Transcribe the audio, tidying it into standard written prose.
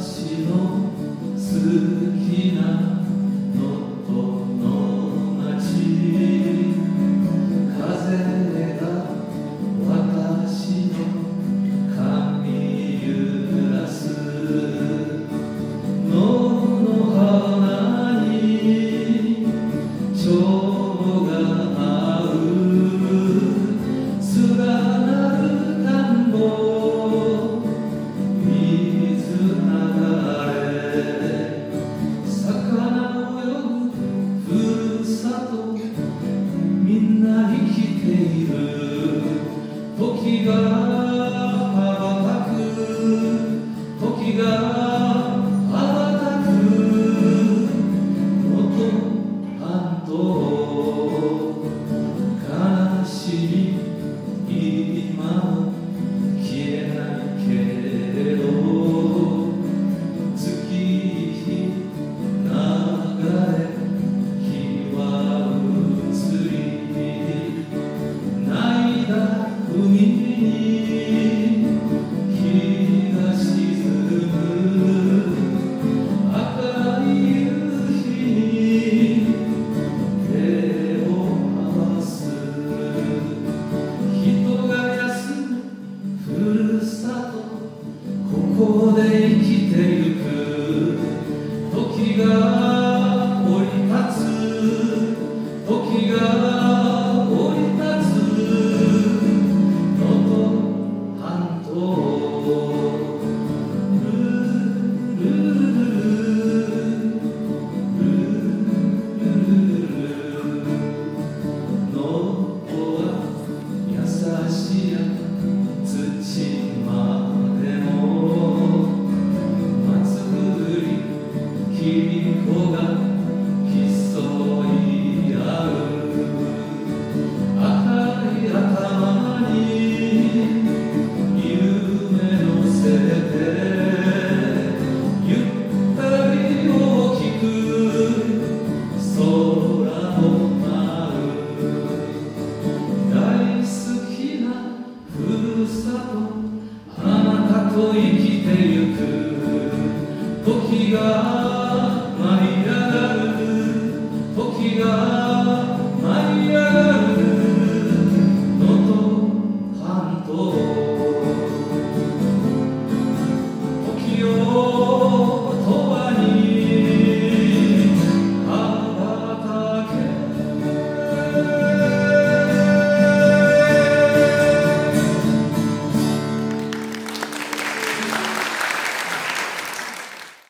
私の好きな能登の街、風が私の髪揺らす、野の花に蝶が舞う、連なる田んぼ水流れ、魚泳ぐふるさと、みんな生きている。時が羽ばたく、時が羽ばたく、能登半島、悲しみ今も消えないけれど、月日流れ日は移り、泣いた海に日が沈む、赤い夕日に手を合わす、人が休むふるさと、ここで生きてゆく。時が降り立つ、時が降り立つ、能登半島、ルルルルルル、能登は優しや土までも、松栗君子が競い合う、赤い頭に夢乗せて、ゆったり大きく空を舞う、大好きなふるさと、あなたと生きてゆく。時が